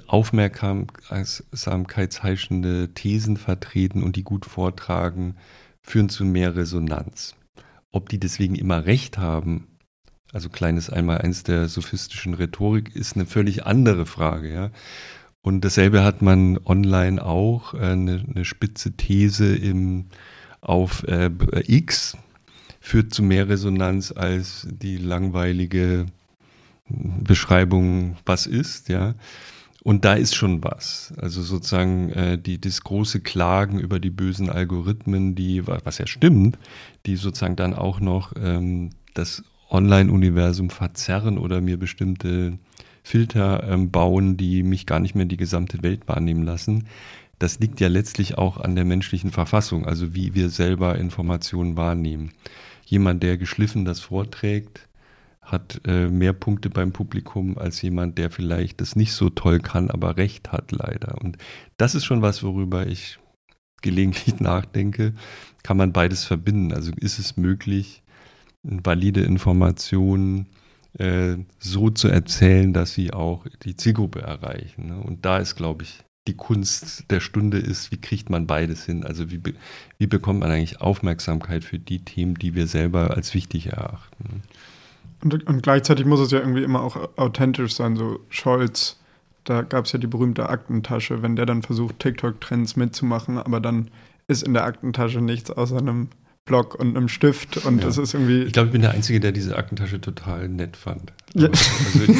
aufmerksamkeitsheischende Thesen vertreten und die gut vortragen, führen zu mehr Resonanz. Ob die deswegen immer recht haben, also kleines Einmaleins der sophistischen Rhetorik, ist eine völlig andere Frage, ja. Und dasselbe hat man online auch, eine, eine spitze These im, auf äh, X führt zu mehr Resonanz als die langweilige Beschreibung, was ist, ja. Und da ist schon was. Also sozusagen äh, die, das große Klagen über die bösen Algorithmen, die, was ja stimmt, die sozusagen dann auch noch ähm, das Online-Universum verzerren oder mir bestimmte Filter ähm, bauen, die mich gar nicht mehr die gesamte Welt wahrnehmen lassen. Das liegt ja letztlich auch an der menschlichen Verfassung, also wie wir selber Informationen wahrnehmen. Jemand, der geschliffen das vorträgt, hat äh, mehr Punkte beim Publikum als jemand, der vielleicht das nicht so toll kann, aber recht hat leider. Und das ist schon was, worüber ich gelegentlich nachdenke. Kann man beides verbinden? Also ist es möglich, valide Informationen äh, so zu erzählen, dass sie auch die Zielgruppe erreichen? Ne? Und da ist, glaube ich, die Kunst der Stunde ist, wie kriegt man beides hin? Also wie, be- wie bekommt man eigentlich Aufmerksamkeit für die Themen, die wir selber als wichtig erachten? Und, und gleichzeitig muss es ja irgendwie immer auch authentisch sein, so Scholz, da gab es ja die berühmte Aktentasche, wenn der dann versucht, TikTok-Trends mitzumachen, aber dann ist in der Aktentasche nichts außer einem Block und einem Stift und ja. Das ist irgendwie... Ich glaube, ich bin der Einzige, der diese Aktentasche total nett fand. Ja.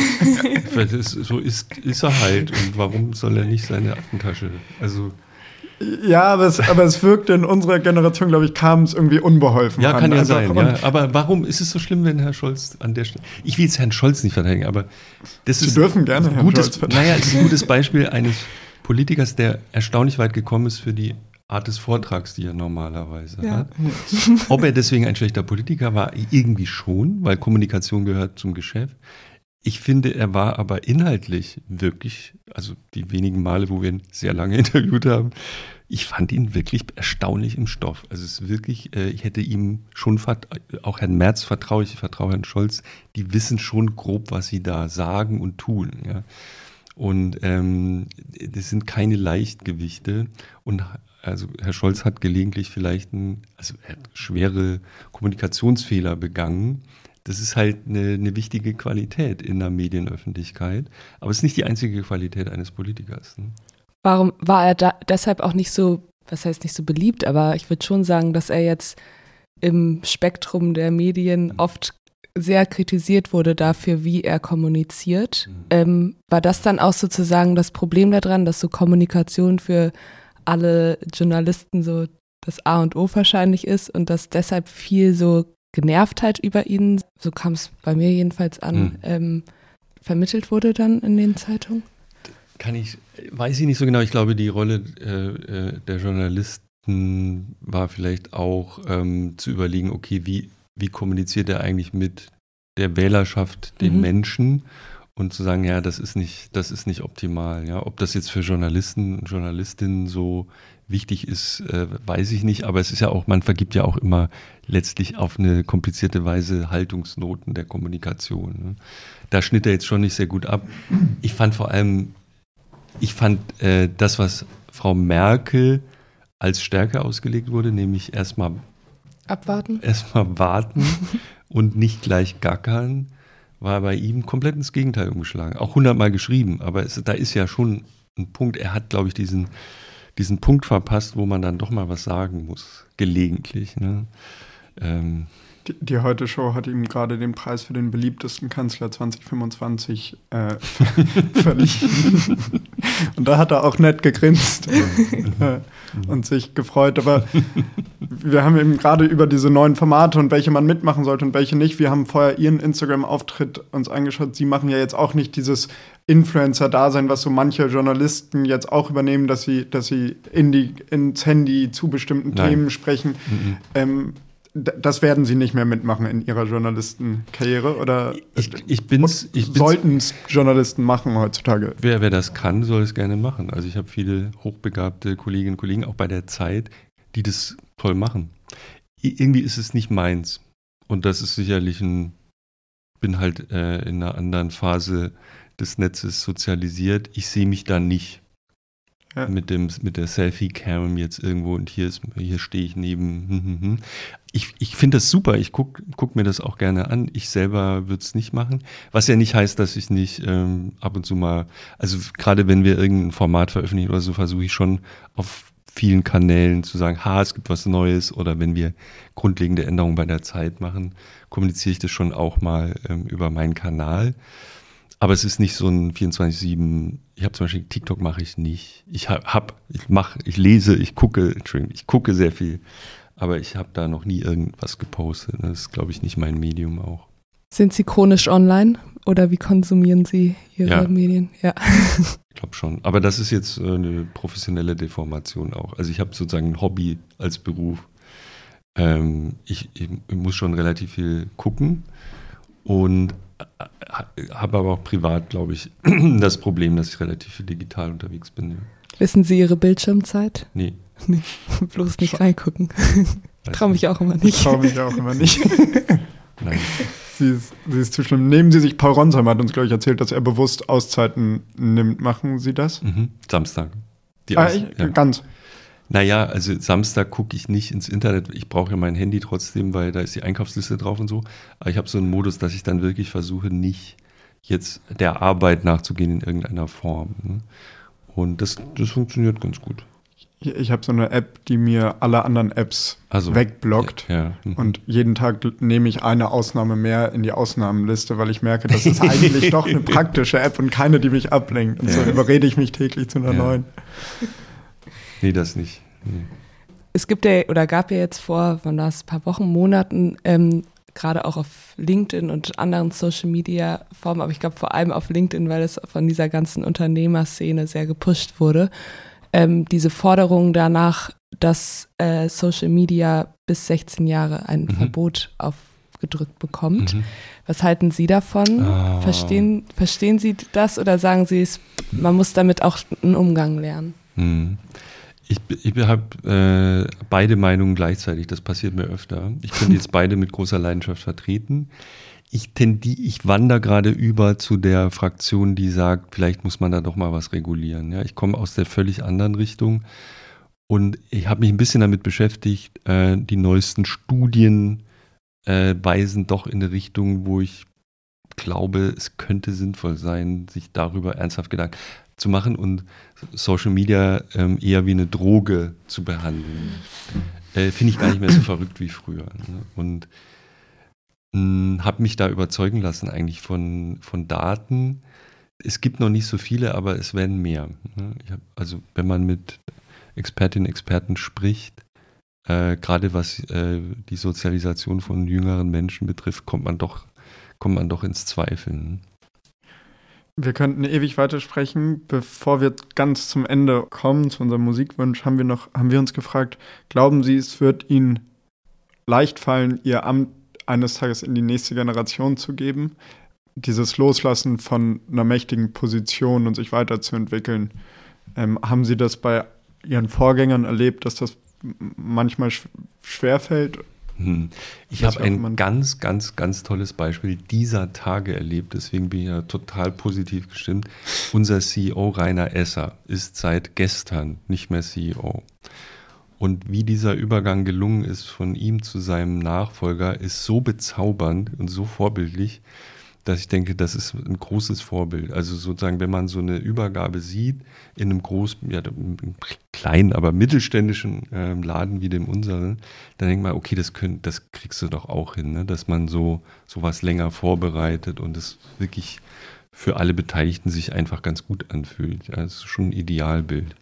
Also, das, so ist, ist er halt und warum soll er nicht seine Aktentasche, also... Ja, aber es, aber es wirkte in unserer Generation, glaube ich, kam es irgendwie unbeholfen Ja, an. kann ja also, sein. Ja. Aber warum ist es so schlimm, wenn Herr Scholz an der Stelle... Ich will jetzt Herrn Scholz nicht verteidigen, aber das Sie ist dürfen gerne ein Herrn gutes, Scholz verteidigen. Naja, es ist ein gutes Beispiel eines Politikers, der erstaunlich weit gekommen ist für die Art des Vortrags, die er normalerweise Ja. hat. Ob er deswegen ein schlechter Politiker war, irgendwie schon, weil Kommunikation gehört zum Geschäft. Ich finde, er war aber inhaltlich wirklich, also die wenigen Male, wo wir ihn sehr lange interviewt haben, ich fand ihn wirklich erstaunlich im Stoff. Also es ist wirklich, äh, ich hätte ihm schon, vert- auch Herrn Merz vertraue ich, ich vertraue Herrn Scholz, die wissen schon grob, was sie da sagen und tun. Ja. Und ähm, das sind keine Leichtgewichte. Und also Herr Scholz hat gelegentlich vielleicht ein, also er hat schwere Kommunikationsfehler begangen. Das ist halt eine, eine wichtige Qualität in der Medienöffentlichkeit. Aber es ist nicht die einzige Qualität eines Politikers. Ne? Warum war er da deshalb auch nicht so, was heißt nicht so beliebt, aber ich würde schon sagen, dass er jetzt im Spektrum der Medien oft sehr kritisiert wurde dafür, wie er kommuniziert. Mhm. Ähm, war das dann auch sozusagen das Problem daran, dass so Kommunikation für alle Journalisten so das A und O wahrscheinlich ist und dass deshalb viel so Genervtheit über ihn, so kam es bei mir jedenfalls an, mhm. ähm, vermittelt wurde dann in den Zeitungen? Kann ich, weiß ich nicht so genau. Ich glaube, die Rolle äh, der Journalisten war vielleicht auch ähm, zu überlegen, okay, wie, wie kommuniziert er eigentlich mit der Wählerschaft, den mhm. Menschen? Und zu sagen, ja, das ist nicht, das ist nicht optimal. Ja, ob das jetzt für Journalisten und Journalistinnen so wichtig ist, äh, weiß ich nicht. Aber es ist ja auch, man vergibt ja auch immer letztlich auf eine komplizierte Weise Haltungsnoten der Kommunikation. Ne? Da schnitt er jetzt schon nicht sehr gut ab. Ich fand vor allem, ich fand äh, das, was Frau Merkel als Stärke ausgelegt wurde, nämlich erstmal abwarten, erstmal warten und nicht gleich gackern, war bei ihm komplett ins Gegenteil umgeschlagen. Auch hundertmal geschrieben, aber es, da ist ja schon ein Punkt, er hat, glaube ich, diesen, diesen Punkt verpasst, wo man dann doch mal was sagen muss, gelegentlich. Ne? Ähm, die, die Heute-Show hat ihm gerade den Preis für den beliebtesten Kanzler zwanzig fünfundzwanzig äh, verliehen. Und da hat er auch nett gegrinst äh, und sich gefreut. Aber wir haben eben gerade über diese neuen Formate und welche man mitmachen sollte und welche nicht. Wir haben vorher Ihren Instagram-Auftritt uns angeschaut. Sie machen ja jetzt auch nicht dieses Influencer-Dasein, was so manche Journalisten jetzt auch übernehmen, dass sie, dass sie in die, ins Handy zu bestimmten Nein. Themen sprechen. Mhm. Ähm, d- das werden Sie nicht mehr mitmachen in Ihrer Journalistenkarriere? Oder ich, ich bin's, ich bin's, sollten es Journalisten machen heutzutage? Wer, wer das kann, soll es gerne machen. Also ich habe viele hochbegabte Kolleginnen und Kollegen, auch bei der Zeit, die das toll machen. Irgendwie ist es nicht meins. Und das ist sicherlich ein, bin halt äh, in einer anderen Phase des Netzes sozialisiert. Ich sehe mich da nicht ja. mit dem mit der Selfie-Cam jetzt irgendwo und hier ist hier stehe ich neben. Ich, ich finde das super. Ich gucke guck mir das auch gerne an. Ich selber würde es nicht machen. Was ja nicht heißt, dass ich nicht ähm, ab und zu mal, also gerade wenn wir irgendein Format veröffentlichen oder so, versuche ich schon auf vielen Kanälen zu sagen, ha, es gibt was Neues, oder wenn wir grundlegende Änderungen bei der Zeit machen, kommuniziere ich das schon auch mal ähm, über meinen Kanal. Aber es ist nicht so ein vierundzwanzig sieben, ich habe zum Beispiel TikTok mache ich nicht. Ich habe, ich mache, ich lese, ich gucke, Entschuldigung, ich gucke sehr viel, aber ich habe da noch nie irgendwas gepostet. Das ist, glaube ich, nicht mein Medium auch. Sind Sie chronisch online oder wie konsumieren Sie Ihre ja. Medien? Ja. Ich glaube schon. Aber das ist jetzt eine professionelle Deformation auch. Also ich habe sozusagen ein Hobby als Beruf. Ähm, ich, ich muss schon relativ viel gucken und habe aber auch privat, glaube ich, das Problem, dass ich relativ viel digital unterwegs bin. Ja. Wissen Sie Ihre Bildschirmzeit? Nee. nee. Bloß nicht reingucken. Ich traue mich auch immer nicht. Ich traue mich auch immer nicht. Nein. Sie ist, sie ist zu schlimm. Nehmen Sie sich, Paul Ronsheimer hat uns, glaube ich, erzählt, dass er bewusst Auszeiten nimmt. Machen Sie das? Mhm. Samstag. Die ah, Aus- ich, ja. Ganz. Naja, also Samstag gucke ich nicht ins Internet. Ich brauche ja mein Handy trotzdem, weil da ist die Einkaufsliste drauf und so. Aber ich habe so einen Modus, dass ich dann wirklich versuche, nicht jetzt der Arbeit nachzugehen in irgendeiner Form. Ne? Und das, das funktioniert ganz gut. Ich, ich habe so eine App, die mir alle anderen Apps also, wegblockt. Ja, ja. Mhm. Und jeden Tag nehme ich eine Ausnahme mehr in die Ausnahmenliste, weil ich merke, das ist eigentlich doch eine praktische App und keine, die mich ablenkt. Und ja. so überrede ich mich täglich zu einer ja. neuen. Nee, das nicht. Nee. Es gibt ja oder gab ja jetzt vor, wann war es, ein paar Wochen, Monaten, ähm, gerade auch auf LinkedIn und anderen Social-Media-Formen, aber ich glaube vor allem auf LinkedIn, weil es von dieser ganzen Unternehmerszene sehr gepusht wurde, ähm, diese Forderung danach, dass äh, Social Media bis sechzehn Jahre ein mhm. Verbot aufgedrückt bekommt. Mhm. Was halten Sie davon? Oh. Verstehen, verstehen Sie das oder sagen Sie es, man muss damit auch einen Umgang lernen? Mhm. Ich, ich habe äh, beide Meinungen gleichzeitig, das passiert mir öfter. Ich könnte jetzt beide mit großer Leidenschaft vertreten. Ich tendiere, ich wandere gerade über zu der Fraktion, die sagt, vielleicht muss man da doch mal was regulieren. Ja, ich komme aus der völlig anderen Richtung und ich habe mich ein bisschen damit beschäftigt. Äh, die neuesten Studien äh, weisen doch in eine Richtung, wo ich glaube, es könnte sinnvoll sein, sich darüber ernsthaft Gedanken zu machen und Social Media ähm, eher wie eine Droge zu behandeln. Äh, Finde ich gar nicht mehr so verrückt wie früher. Ne? Und habe mich da überzeugen lassen eigentlich von, von Daten. Es gibt noch nicht so viele, aber es werden mehr. Ne? Ich hab, also wenn man mit Expertinnen und Experten spricht, äh, gerade was äh, die Sozialisation von jüngeren Menschen betrifft, kommt man doch, kommt man doch ins Zweifeln. Wir könnten ewig weitersprechen. Bevor wir ganz zum Ende kommen, zu unserem Musikwunsch, haben wir noch, haben wir uns gefragt, glauben Sie, es wird Ihnen leicht fallen, Ihr Amt eines Tages in die nächste Generation zu geben? Dieses Loslassen von einer mächtigen Position und sich weiterzuentwickeln. Ähm, haben Sie das bei Ihren Vorgängern erlebt, dass das manchmal sch- schwerfällt? Hm. Ich habe ein ganz, ganz, ganz tolles Beispiel dieser Tage erlebt, deswegen bin ich ja total positiv gestimmt. Unser C E O Rainer Esser ist seit gestern nicht mehr C E O. Und wie dieser Übergang gelungen ist von ihm zu seinem Nachfolger, ist so bezaubernd und so vorbildlich, dass ich denke, das ist ein großes Vorbild. Also sozusagen, wenn man so eine Übergabe sieht in einem großen, ja, kleinen, aber mittelständischen ähm, Laden wie dem unseren, dann denkt man, okay, das, könnt, das kriegst du doch auch hin, ne? Dass man so sowas länger vorbereitet und es wirklich für alle Beteiligten sich einfach ganz gut anfühlt. Ja, das ist schon ein Idealbild.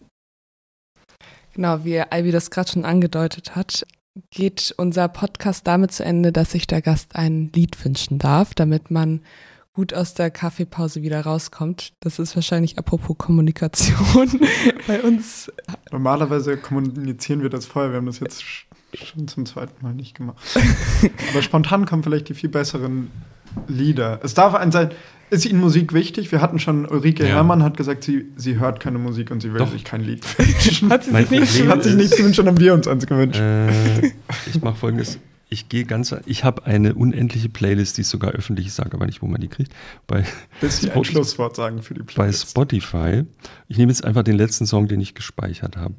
Genau, wie Ivy das gerade schon angedeutet hat, geht unser Podcast damit zu Ende, dass sich der Gast ein Lied wünschen darf, damit man gut aus der Kaffeepause wieder rauskommt. Das ist wahrscheinlich apropos Kommunikation bei uns. Normalerweise kommunizieren wir das vorher, wir haben das jetzt schon zum zweiten Mal nicht gemacht. Aber spontan kommen vielleicht die viel besseren Lieder. Es darf ein sein, ist Ihnen Musik wichtig? Wir hatten schon, Ulrike ja. Herrmann hat gesagt, sie, sie hört keine Musik und sie will Doch. sich kein Lied wünschen. Hat sie sich nicht, hat sich nichts gewünscht, haben wir uns eins gewünscht. Äh, ich mache Folgendes. Ich gehe ganz, ich habe eine unendliche Playlist, die ist sogar öffentlich, ich sage aber nicht, wo man die kriegt. Bei Willst du ein Schlusswort sagen für die Playlist? Bei Spotify. Ich nehme jetzt einfach den letzten Song, den ich gespeichert habe.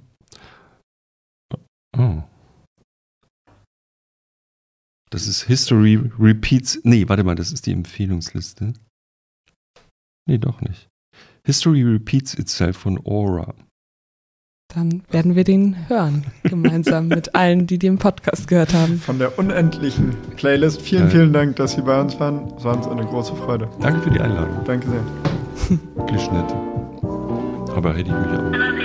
Oh. Das ist History Repeats. Nee, warte mal, das ist die Empfehlungsliste. Nee, doch nicht. History Repeats Itself von Aura. Dann werden wir den hören, gemeinsam mit allen, die den Podcast gehört haben. Von der unendlichen Playlist. Vielen, ja. vielen Dank, dass Sie bei uns waren. Es war uns eine große Freude. Danke für die Einladung. Danke sehr. Wirklich nett. Aber hätte ich mich auch.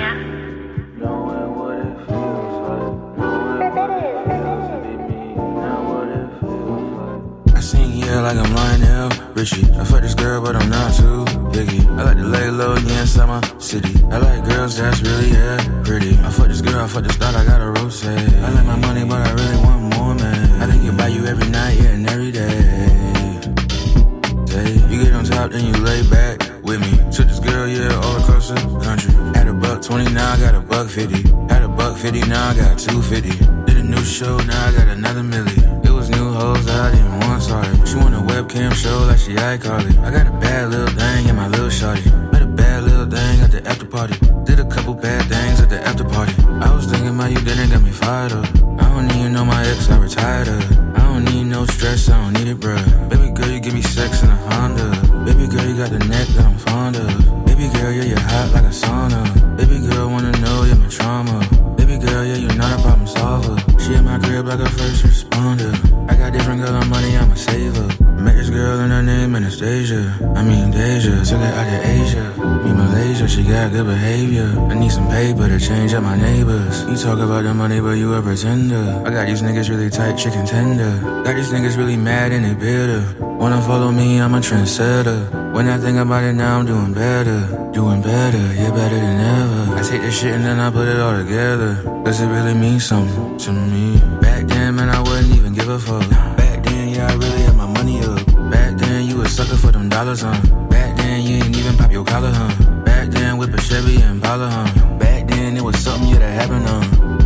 Yeah, like I'm Lionel Richie. I fuck this girl, but I'm not too picky. I like to lay low, yeah, inside my city. I like girls that's really, yeah, pretty. I fuck this girl, I fuck this thought, I got a rose. I like my money, but I really want more, man. I think about you every night, yeah, and every day. Day. You get on top, then you lay back with me. Took this girl, yeah, all across the country. Had a buck twenty, now I got a buck fifty. Had a buck fifty, now I got two fifty. Did a new show, now I got another milli. It was new hoes, I didn't want, sorry. She want a webcam show like she iCarly. I got a bad little thing in my little shawty. Met a bad little thing at the after party. Did a couple bad things at the after party. I was thinking about you, then it got me fired up. I don't even know my ex, I retired her. I don't need no stress, I don't need it, bruh. Baby girl, you give me sex in a Honda. Baby girl, you got the neck that I'm fond of. Baby girl, yeah, you're hot like a sauna. Baby girl, wanna know you're my trauma. Baby girl, yeah, you're not a problem solver. She in my crib like a first responder. I got different girl on money, I'm a saver. Met this girl and her name and it's Deja, I mean Deja, took her out to Asia. Me Malaysia, she got good behavior. I need some paper to change up my neighbors. You talk about the money, but you a pretender. I got these niggas really tight, chicken tender. Got these niggas really mad and they bitter. Wanna follow me, I'm a trendsetter. When I think about it now, I'm doing better. Doing better, yeah, better than ever. I take this shit and then I put it all together. Cause it really means something to me. Back then, man, I wouldn't even give a fuck. Back then, yeah, I really had my money up. Back then, you a sucker for them dollars, huh? Back then, you ain't even pop your collar, huh? Back then, whip a Chevy and Impala, huh? Back then, it was something, yeah, that happened, huh?